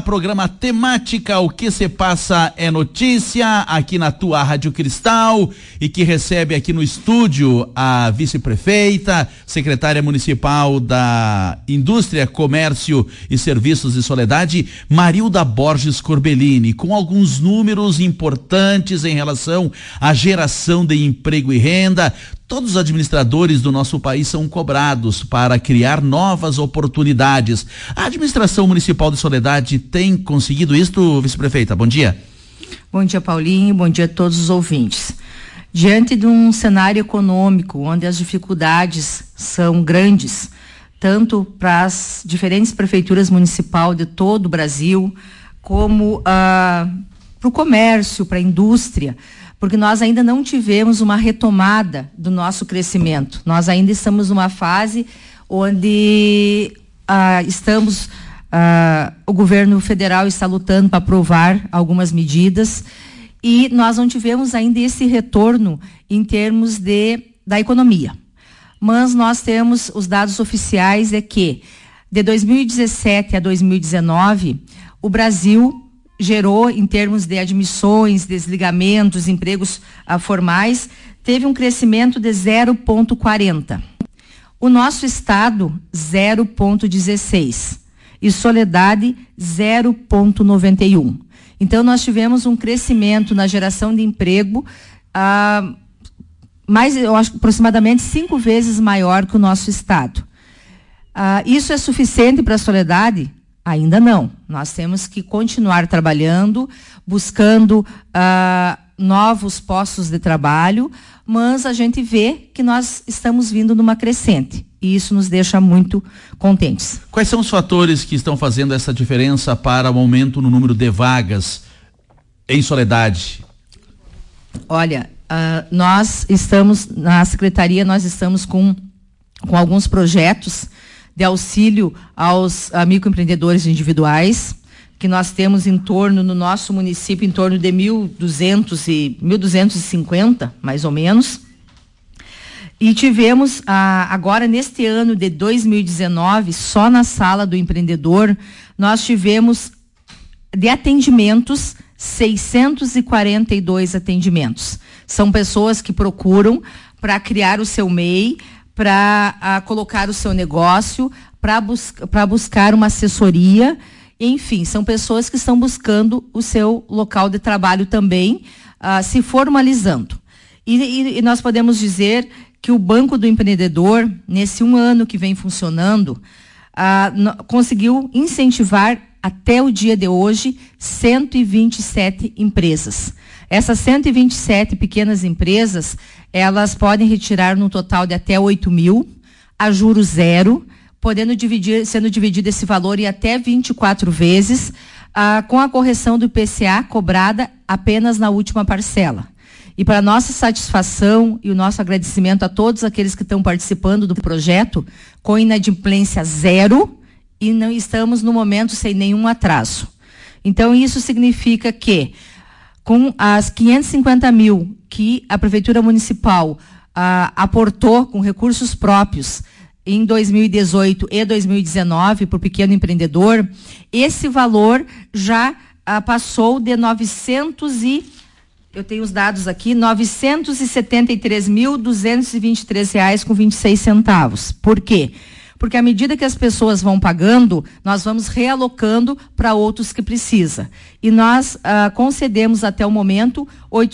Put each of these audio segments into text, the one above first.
programa Temática, o que se passa é notícia, aqui na tua Rádio Cristal, e que recebe aqui no estúdio a vice-prefeita, secretária municipal da Indústria, Comércio e Serviços de Soledade, Marilda Borges Corbellini, com alguns números importantes em relação à geração de emprego e renda. Todos os administradores do nosso país são cobrados para criar novas oportunidades. A administração municipal de Soledade tem conseguido isso, vice-prefeita? Bom dia. Bom dia, Paulinho. Bom dia a todos os ouvintes. Diante de um cenário econômico onde as dificuldades são grandes, tanto para as diferentes prefeituras municipais de todo o Brasil, como para o comércio, para a indústria, porque nós ainda não tivemos uma retomada do nosso crescimento. Nós ainda estamos numa fase onde o governo federal está lutando para aprovar algumas medidas e nós não tivemos ainda esse retorno em termos da economia. Mas nós temos os dados oficiais que de 2017 a 2019, o Brasil gerou, em termos de admissões, desligamentos, empregos formais, teve um crescimento de 0,40. O nosso estado, 0,16. E Soledade, 0,91. Então, nós tivemos um crescimento na geração de emprego eu acho aproximadamente 5 vezes maior que o nosso estado. Isso é suficiente para a Soledade? Ainda não. Nós temos que continuar trabalhando, buscando novos postos de trabalho, mas a gente vê que nós estamos vindo numa crescente e isso nos deixa muito contentes. Quais são os fatores que estão fazendo essa diferença para o aumento no número de vagas em Soledade? Olha, nós estamos, na Secretaria, nós estamos com alguns projetos de auxílio aos microempreendedores individuais, que nós temos em torno, no nosso município, em torno de 1.250, mais ou menos. E tivemos, agora neste ano de 2019, só na sala do empreendedor, nós tivemos de atendimentos, 642 atendimentos. São pessoas que procuram para criar o seu MEI, para colocar o seu negócio, para buscar uma assessoria, enfim, são pessoas que estão buscando o seu local de trabalho também, se formalizando. E nós podemos dizer que o Banco do Empreendedor, nesse 1 ano que vem funcionando, conseguiu incentivar até o dia de hoje 127 empresas. Essas 127 pequenas empresas, elas podem retirar no total de até 8 mil, a juros zero, sendo dividido esse valor em até 24 vezes, com a correção do IPCA cobrada apenas na última parcela. E para nossa satisfação e o nosso agradecimento a todos aqueles que estão participando do projeto, com inadimplência zero, e não estamos no momento sem nenhum atraso. Então isso significa que com as 550 mil que a Prefeitura Municipal aportou com recursos próprios em 2018 e 2019 para o pequeno empreendedor, esse valor já passou de eu tenho os dados aqui, R$ 973.223,26. Por quê? Porque à medida que as pessoas vão pagando, nós vamos realocando para outros que precisa. E nós concedemos até o momento R$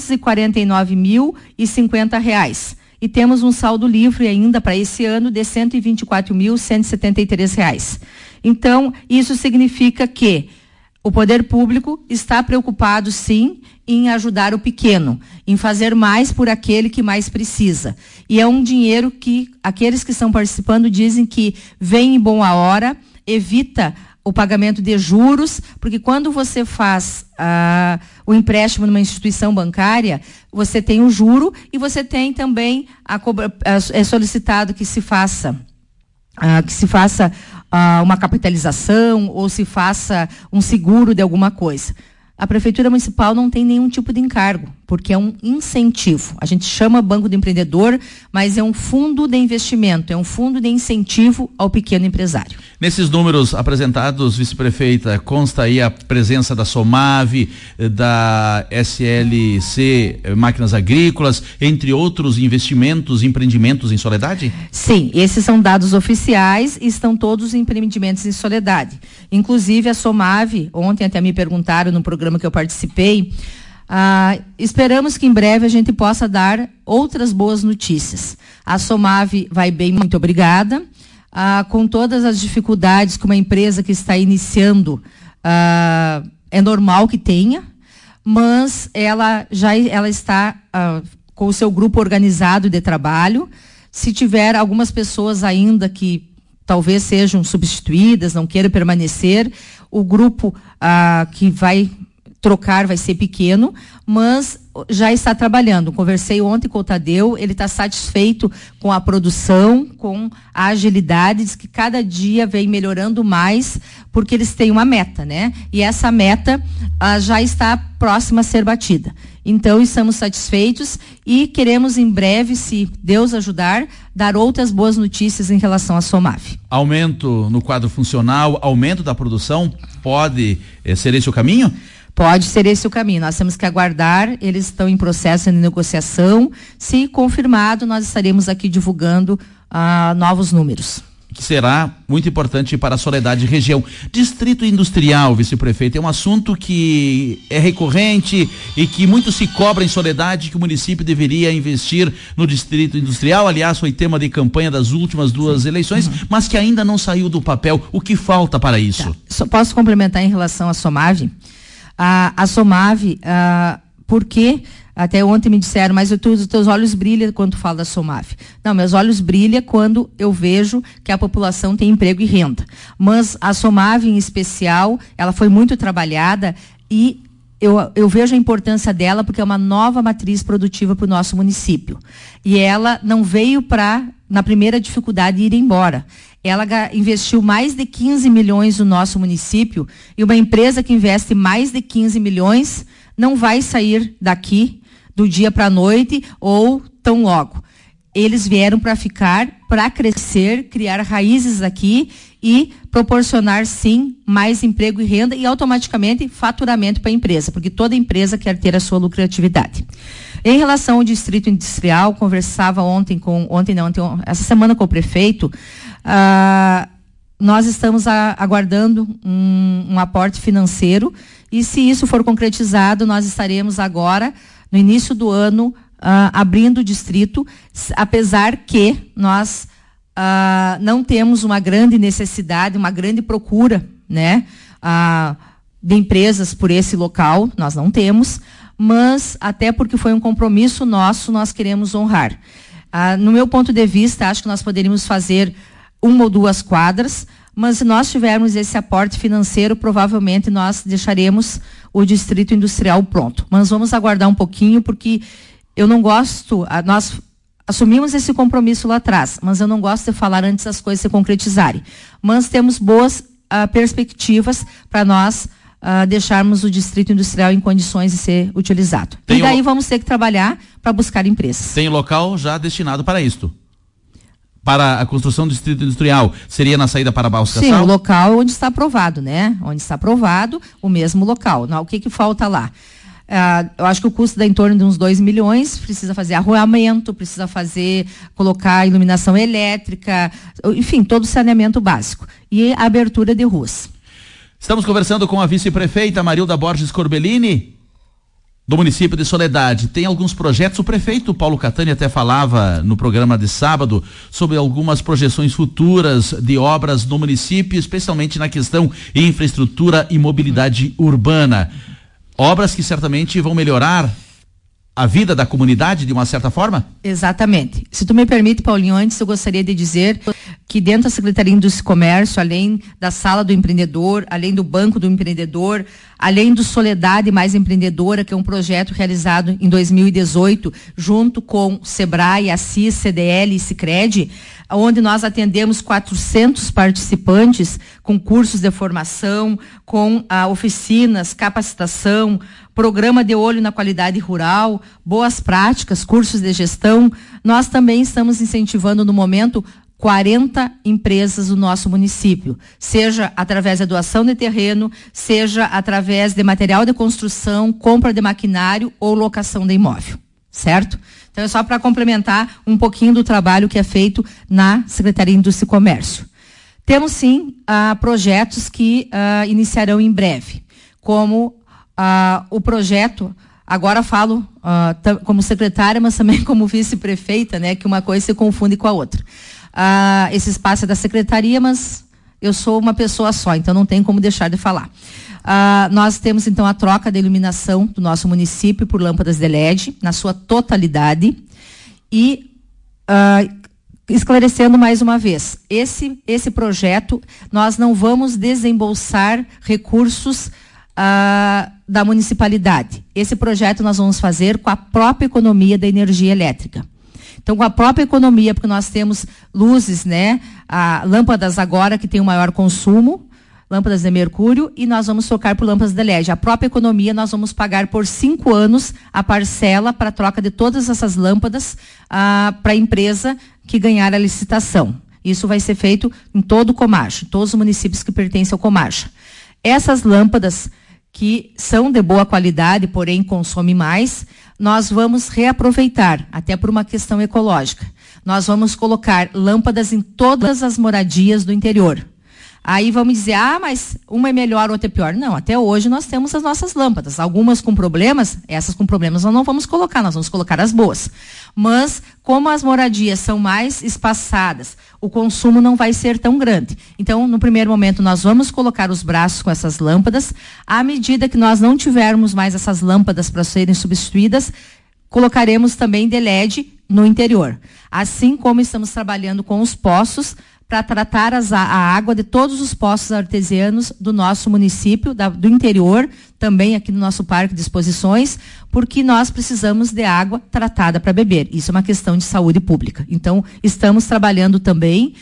849.050. E temos um saldo livre ainda para esse ano de R$ 124.173. Então, isso significa que o poder público está preocupado, sim, em ajudar o pequeno, em fazer mais por aquele que mais precisa. E é um dinheiro que aqueles que estão participando dizem que vem em boa hora, evita o pagamento de juros, porque quando você faz o empréstimo numa instituição bancária, você tem o juro e você tem também é solicitado que se faça uma capitalização ou se faça um seguro de alguma coisa. a Prefeitura Municipal não tem nenhum tipo de encargo, porque é um incentivo. A gente chama Banco do Empreendedor, mas é um fundo de investimento, é um fundo de incentivo ao pequeno empresário. Nesses números apresentados, vice-prefeita, consta aí a presença da Somave, da SLC Máquinas Agrícolas, entre outros investimentos, empreendimentos em Soledade? Sim, esses são dados oficiais e estão todos os empreendimentos em Soledade. Inclusive a Somave, ontem até me perguntaram no programa que eu participei, esperamos que em breve a gente possa dar outras boas notícias. A Somave vai bem, muito obrigada. Com todas as dificuldades que uma empresa que está iniciando, é normal que tenha, mas ela está com o seu grupo organizado de trabalho. Se tiver algumas pessoas ainda que talvez sejam substituídas, não queiram permanecer, o grupo que vai trocar vai ser pequeno, mas já está trabalhando. Conversei ontem com o Tadeu, ele está satisfeito com a produção, com a agilidade, diz que cada dia vem melhorando mais, porque eles têm uma meta, né? E essa meta já está próxima a ser batida. Então, estamos satisfeitos e queremos em breve, se Deus ajudar, dar outras boas notícias em relação à Somave. Aumento no quadro funcional, aumento da produção, pode ser esse o caminho? Pode ser esse o caminho. Nós temos que aguardar, eles estão em processo de negociação. Se confirmado, nós estaremos aqui divulgando novos números. Que será muito importante para a Soledade região. Distrito Industrial, vice-prefeito, é um assunto que é recorrente e que muito se cobra em Soledade, que o município deveria investir no Distrito Industrial. Aliás, foi tema de campanha das últimas duas eleições, mas que ainda não saiu do papel. O que falta para isso? Tá. Só posso complementar em relação à Somave? A Somave, porque até ontem me disseram, mas os teus olhos brilham quando tu fala da Somave. Não, meus olhos brilham quando eu vejo que a população tem emprego e renda. Mas a Somave em especial, ela foi muito trabalhada e eu vejo a importância dela porque é uma nova matriz produtiva para o nosso município. E ela não veio na primeira dificuldade, ir embora. Ela investiu mais de 15 milhões no nosso município e uma empresa que investe mais de 15 milhões não vai sair daqui do dia para a noite ou tão logo. Eles vieram para ficar, para crescer, criar raízes aqui e proporcionar, sim, mais emprego e renda e automaticamente faturamento para a empresa, porque toda empresa quer ter a sua lucratividade. Em relação ao Distrito Industrial, conversava essa semana com o prefeito. Nós estamos aguardando um aporte financeiro e se isso for concretizado, nós estaremos agora, no início do ano, abrindo o distrito, apesar que nós não temos uma grande necessidade, uma grande procura, né, de empresas por esse local, nós não temos, mas até porque foi um compromisso nosso, nós queremos honrar. No meu ponto de vista, acho que nós poderíamos fazer 1 ou 2 quadras, mas se nós tivermos esse aporte financeiro, provavelmente nós deixaremos o Distrito Industrial pronto. Mas vamos aguardar um pouquinho, porque eu não gosto, nós assumimos esse compromisso lá atrás, mas eu não gosto de falar antes das coisas se concretizarem. Mas temos boas perspectivas para nós deixarmos o Distrito Industrial em condições de ser utilizado. E daí vamos ter que trabalhar para buscar empresas. Tem local já destinado para isto? Para a construção do Distrito Industrial, seria na saída para Balsas-Cassal? Sim, o local onde está aprovado, né? Onde está aprovado, o mesmo local. O que falta lá? Eu acho que o custo dá em torno de uns 2 milhões, precisa fazer arruamento, precisa colocar iluminação elétrica, enfim, todo o saneamento básico. E a abertura de ruas. Estamos conversando com a vice-prefeita Marilda Borges Corbellini, do município de Soledade. Tem alguns projetos, o prefeito Paulo Catani até falava no programa de sábado sobre algumas projeções futuras de obras no município, especialmente na questão de infraestrutura e mobilidade urbana. Obras que certamente vão melhorar a vida da comunidade de uma certa forma? Exatamente. Se tu me permite, Paulinho, antes eu gostaria de dizer que dentro da Secretaria de Indústria e Comércio, além da Sala do Empreendedor, além do Banco do Empreendedor, além do Soledade Mais Empreendedora, que é um projeto realizado em 2018, junto com Sebrae, Assis, CDL e Sicredi, onde nós atendemos 400 participantes com cursos de formação, com oficinas, capacitação, programa de olho na qualidade rural, boas práticas, cursos de gestão. Nós também estamos incentivando no momento 40 empresas do nosso município, seja através da doação de terreno, seja através de material de construção, compra de maquinário ou locação de imóvel, certo? Então é só para complementar um pouquinho do trabalho que é feito na Secretaria de Indústria e Comércio. Temos sim projetos que iniciarão em breve, como o projeto, agora falo como secretária, mas também como vice-prefeita, né, que uma coisa se confunde com a outra. Esse espaço é da secretaria, mas eu sou uma pessoa só, então não tem como deixar de falar. Nós temos então a troca da iluminação do nosso município por lâmpadas de LED, na sua totalidade, e esclarecendo mais uma vez, esse projeto, nós não vamos desembolsar recursos da municipalidade. Esse projeto nós vamos fazer com a própria economia da energia elétrica. Então, com a própria economia, porque nós temos luzes, né? Lâmpadas agora que tem o maior consumo, lâmpadas de mercúrio, e nós vamos trocar por lâmpadas de LED. A própria economia, nós vamos pagar por 5 anos a parcela para a troca de todas essas lâmpadas para a empresa que ganhar a licitação. Isso vai ser feito em todo o Comarcha, todos os municípios que pertencem ao Comarcha. Essas lâmpadas que são de boa qualidade, porém consomem mais, nós vamos reaproveitar, até por uma questão ecológica. Nós vamos colocar lâmpadas em todas as moradias do interior. Aí vamos dizer, mas uma é melhor, outra é pior. Não, até hoje nós temos as nossas lâmpadas. Algumas com problemas, essas com problemas nós não vamos colocar, nós vamos colocar as boas. Mas, como as moradias são mais espaçadas, o consumo não vai ser tão grande. Então, no primeiro momento, nós vamos colocar os braços com essas lâmpadas. À medida que nós não tivermos mais essas lâmpadas para serem substituídas, colocaremos também de LED no interior. Assim como estamos trabalhando com os poços, para tratar a água de todos os poços artesianos do nosso município, do interior, também aqui no nosso parque de exposições, porque nós precisamos de água tratada para beber. Isso é uma questão de saúde pública. Então, estamos trabalhando também,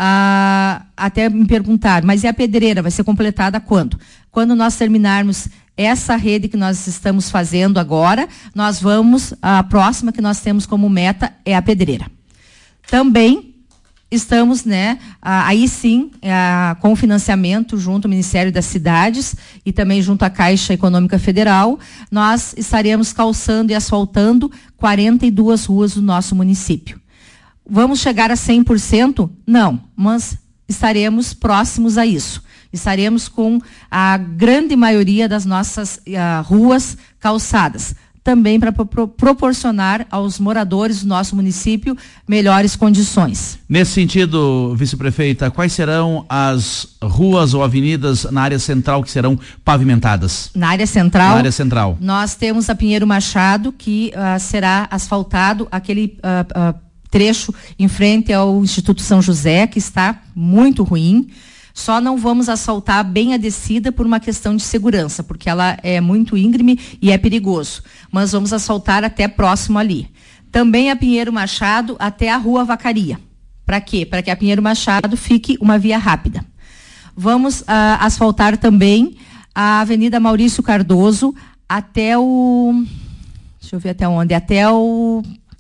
até me perguntar, mas e a pedreira vai ser completada quando? Quando nós terminarmos essa rede que nós estamos fazendo agora, nós vamos, a próxima que nós temos como meta é a pedreira. Também estamos, né, aí sim, com o financiamento junto ao Ministério das Cidades e também junto à Caixa Econômica Federal, nós estaremos calçando e asfaltando 42 ruas do nosso município. Vamos chegar a 100%? Não, mas estaremos próximos a isso. Estaremos com a grande maioria das nossas ruas calçadas, também para proporcionar aos moradores do nosso município melhores condições. Nesse sentido, vice-prefeita, quais serão as ruas ou avenidas na área central que serão pavimentadas? Na área central? Na área central. Nós temos a Pinheiro Machado, que será asfaltado, aquele trecho em frente ao Instituto São José, que está muito ruim. Só não vamos asfaltar bem a descida por uma questão de segurança, porque ela é muito íngreme e é perigoso. Mas vamos asfaltar até próximo ali. Também a Pinheiro Machado até a Rua Vacaria. Para quê? Para que a Pinheiro Machado fique uma via rápida. Vamos asfaltar também a Avenida Maurício Cardoso até o... Deixa eu ver até onde. Até o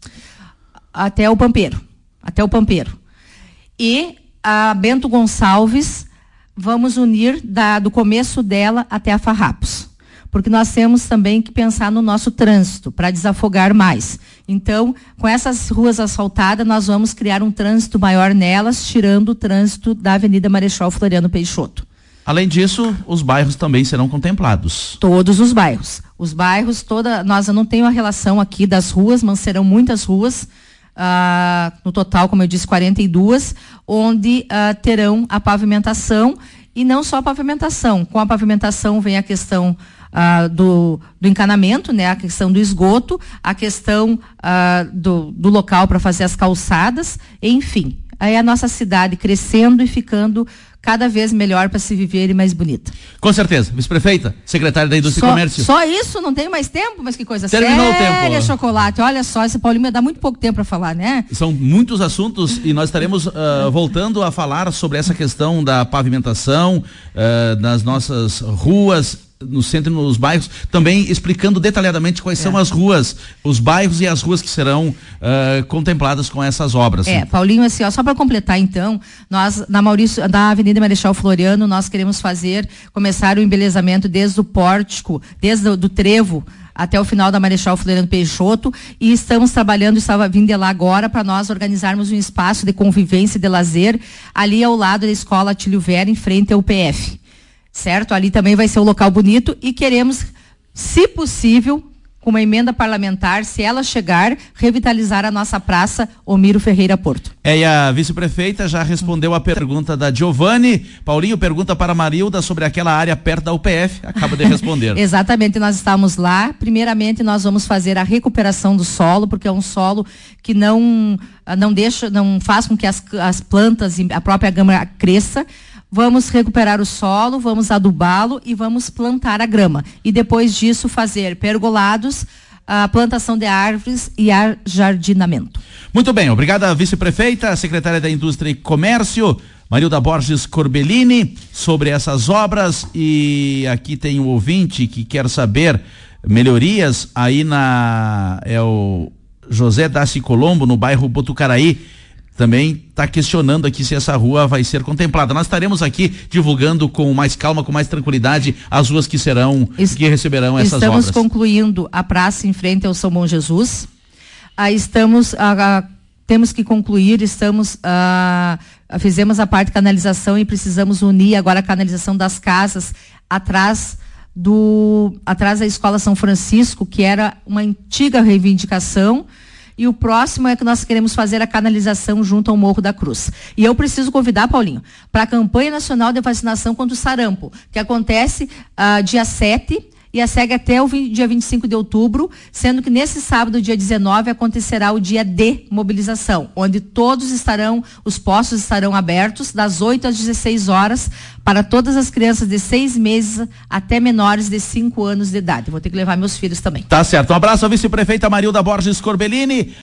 Pampeiro. Até o Pampeiro. E a Bento Gonçalves, vamos unir do começo dela até a Farrapos. Porque nós temos também que pensar no nosso trânsito, para desafogar mais. Então, com essas ruas asfaltadas, nós vamos criar um trânsito maior nelas, tirando o trânsito da Avenida Marechal Floriano Peixoto. Além disso, os bairros também serão contemplados. Todos os bairros. Os bairros, nós não tenho a relação aqui das ruas, mas serão muitas ruas, no total, como eu disse, 42, onde terão a pavimentação E não só a pavimentação. Com a pavimentação vem a questão do encanamento, né? A questão do esgoto, a questão do local para fazer as calçadas, enfim. Aí a nossa cidade crescendo e ficando cada vez melhor para se viver e mais bonita. Com certeza. Vice-prefeita, secretária da Indústria e Comércio. Só isso? Não tenho mais tempo? Mas que coisa Terminou séria, o tempo. Chocolate. Olha só, esse Paulinho me dá muito pouco tempo para falar, né? São muitos assuntos e nós estaremos voltando a falar sobre essa questão da pavimentação nas nossas ruas, no centro e nos bairros, também explicando detalhadamente quais são as ruas, os bairros e as ruas que serão contempladas com essas obras. Paulinho, assim, só para completar então, nós na Avenida Marechal Floriano, nós queremos começar o embelezamento desde o pórtico, desde o trevo até o final da Marechal Floriano Peixoto, e estamos trabalhando, estava vindo de lá agora, para nós organizarmos um espaço de convivência e de lazer ali ao lado da Escola Atílio Vera, em frente ao PF. Certo? Ali também vai ser um local bonito e queremos, se possível, com uma emenda parlamentar, se ela chegar, revitalizar a nossa praça Omiro Ferreira Porto. E a vice-prefeita já respondeu a pergunta da Giovanni. Paulinho pergunta para a Marilda sobre aquela área perto da UPF, acaba de responder. Exatamente, nós estamos lá. Primeiramente, nós vamos fazer a recuperação do solo, porque é um solo que não faz com que as plantas e a própria grama cresça. Vamos recuperar o solo, vamos adubá-lo e vamos plantar a grama. E depois disso fazer pergolados, a plantação de árvores e ajardinamento. Muito bem, obrigada vice-prefeita, secretária da Indústria e Comércio, Marilda Borges Corbellini, sobre essas obras. E aqui tem um ouvinte que quer saber melhorias aí o José Daci Colombo, no bairro Botucaraí. Também está questionando aqui se essa rua vai ser contemplada. Nós estaremos aqui divulgando com mais calma, com mais tranquilidade, as ruas que receberão essas obras. Estamos concluindo a praça em frente ao São Bom Jesus. Temos que concluir, fizemos a parte de canalização e precisamos unir agora a canalização das casas atrás da Escola São Francisco, que era uma antiga reivindicação. E o próximo é que nós queremos fazer a canalização junto ao Morro da Cruz. E eu preciso convidar, Paulinho, para a campanha nacional de vacinação contra o sarampo, que acontece dia 7 e segue até o dia 25 de outubro, sendo que nesse sábado, dia 19, acontecerá o dia de mobilização, onde os postos estarão abertos das 8 às 16 horas para todas as crianças de 6 meses até menores de 5 anos de idade. Vou ter que levar meus filhos também. Tá certo. Um abraço à vice-prefeita Marilda Borges Corbellini.